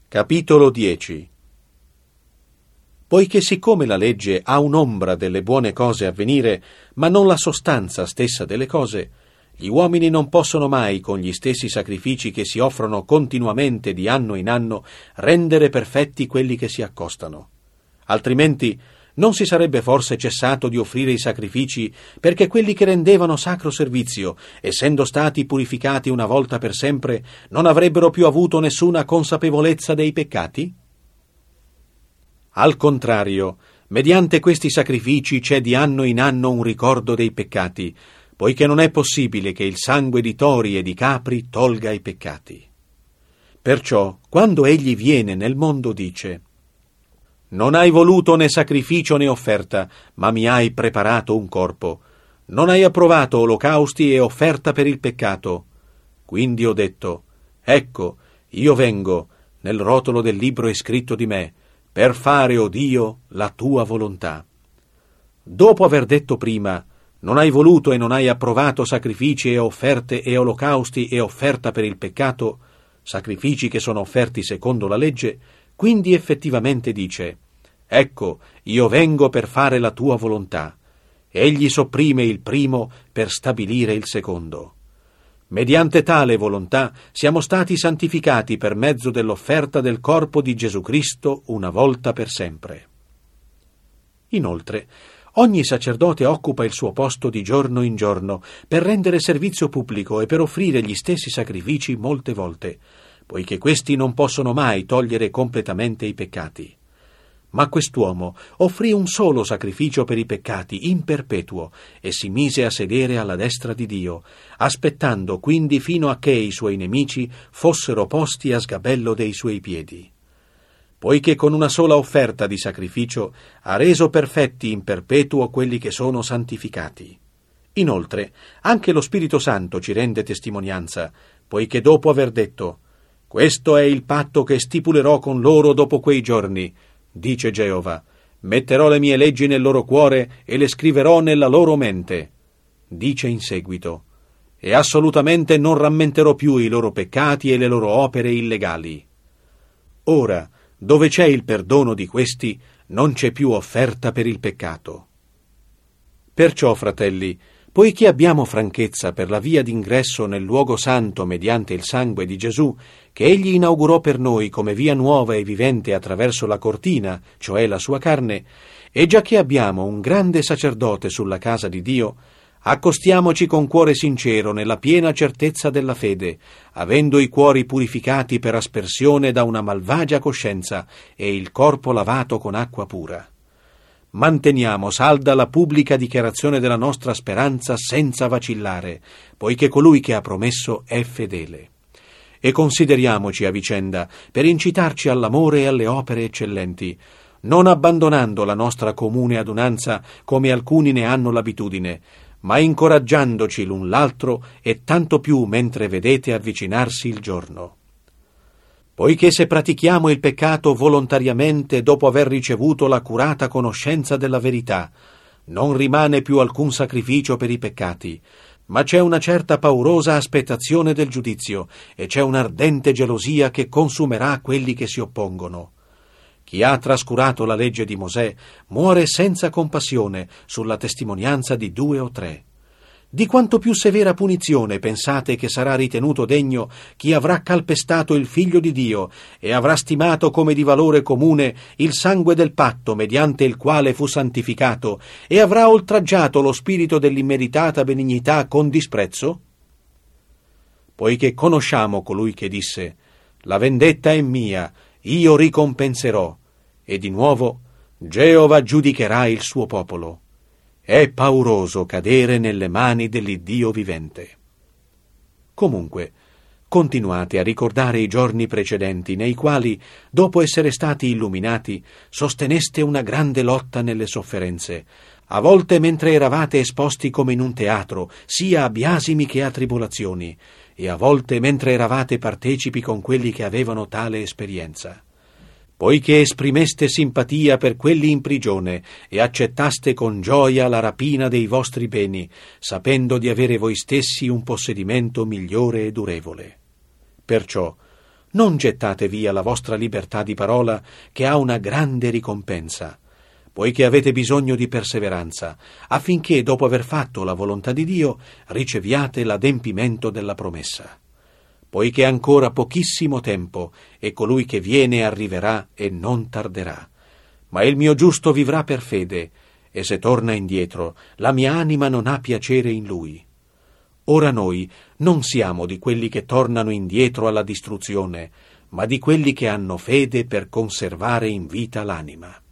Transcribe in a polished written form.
Capitolo 10. Poiché siccome la legge ha un'ombra delle buone cose a venire, ma non la sostanza stessa delle cose, gli uomini non possono mai, con gli stessi sacrifici che si offrono continuamente di anno in anno, rendere perfetti quelli che si accostano. Altrimenti non si sarebbe forse cessato di offrire i sacrifici, perché quelli che rendevano sacro servizio, essendo stati purificati una volta per sempre, non avrebbero più avuto nessuna consapevolezza dei peccati? Al contrario, mediante questi sacrifici c'è di anno in anno un ricordo dei peccati, poiché non è possibile che il sangue di tori e di capri tolga i peccati. Perciò, quando egli viene nel mondo, dice: «Non hai voluto né sacrificio né offerta, ma mi hai preparato un corpo. Non hai approvato olocausti e offerta per il peccato. Quindi ho detto: ecco, io vengo, nel rotolo del libro è scritto di me, per fare, o Dio, la tua volontà». Dopo aver detto prima: «Non hai voluto e non hai approvato sacrifici e offerte e olocausti e offerta per il peccato», sacrifici che sono offerti secondo la legge, quindi effettivamente dice: «Ecco, io vengo per fare la tua volontà». Egli sopprime il primo per stabilire il secondo. Mediante tale volontà siamo stati santificati per mezzo dell'offerta del corpo di Gesù Cristo una volta per sempre. Inoltre, ogni sacerdote occupa il suo posto di giorno in giorno per rendere servizio pubblico e per offrire gli stessi sacrifici molte volte, poiché questi non possono mai togliere completamente i peccati. Ma quest'uomo offrì un solo sacrificio per i peccati in perpetuo e si mise a sedere alla destra di Dio, aspettando quindi fino a che i suoi nemici fossero posti a sgabello dei suoi piedi. Poiché con una sola offerta di sacrificio ha reso perfetti in perpetuo quelli che sono santificati. Inoltre, anche lo Spirito Santo ci rende testimonianza, poiché dopo aver detto: «Questo è il patto che stipulerò con loro dopo quei giorni», dice Geova: «Metterò le mie leggi nel loro cuore e le scriverò nella loro mente». Dice in seguito: «E assolutamente non rammenterò più i loro peccati e le loro opere illegali». Ora, dove c'è il perdono di questi, non c'è più offerta per il peccato. Perciò, fratelli, poiché abbiamo franchezza per la via d'ingresso nel luogo santo mediante il sangue di Gesù, che egli inaugurò per noi come via nuova e vivente attraverso la cortina, cioè la sua carne, e giacché abbiamo un grande sacerdote sulla casa di Dio, accostiamoci con cuore sincero nella piena certezza della fede, avendo i cuori purificati per aspersione da una malvagia coscienza e il corpo lavato con acqua pura. Manteniamo salda la pubblica dichiarazione della nostra speranza senza vacillare, poiché colui che ha promesso è fedele. E consideriamoci a vicenda per incitarci all'amore e alle opere eccellenti, non abbandonando la nostra comune adunanza come alcuni ne hanno l'abitudine, ma incoraggiandoci l'un l'altro e tanto più mentre vedete avvicinarsi il giorno. Poiché se pratichiamo il peccato volontariamente dopo aver ricevuto l'accurata conoscenza della verità, non rimane più alcun sacrificio per i peccati, ma c'è una certa paurosa aspettazione del giudizio e c'è un'ardente gelosia che consumerà quelli che si oppongono. Chi ha trascurato la legge di Mosè muore senza compassione sulla testimonianza di 2 o 3. Di quanto più severa punizione pensate che sarà ritenuto degno chi avrà calpestato il Figlio di Dio e avrà stimato come di valore comune il sangue del patto mediante il quale fu santificato e avrà oltraggiato lo spirito dell'immeritata benignità con disprezzo? Poiché conosciamo colui che disse: «La vendetta è mia, io ricompenserò», e di nuovo: «Geova giudicherà il suo popolo». È pauroso cadere nelle mani dell'Iddio vivente. Comunque, continuate a ricordare i giorni precedenti nei quali, dopo essere stati illuminati, sosteneste una grande lotta nelle sofferenze, a volte mentre eravate esposti come in un teatro, sia a biasimi che a tribolazioni, e a volte mentre eravate partecipi con quelli che avevano tale esperienza. Poiché esprimeste simpatia per quelli in prigione e accettaste con gioia la rapina dei vostri beni, sapendo di avere voi stessi un possedimento migliore e durevole. Perciò, Non gettate via la vostra libertà di parola, che ha una grande ricompensa, poiché avete bisogno di perseveranza, affinché, dopo aver fatto la volontà di Dio, riceviate l'adempimento della promessa. Poiché ancora pochissimo tempo, e colui che viene arriverà e non tarderà. Ma il mio giusto vivrà per fede, e se torna indietro, la mia anima non ha piacere in lui. Ora noi non siamo di quelli che tornano indietro alla distruzione, ma di quelli che hanno fede per conservare in vita l'anima.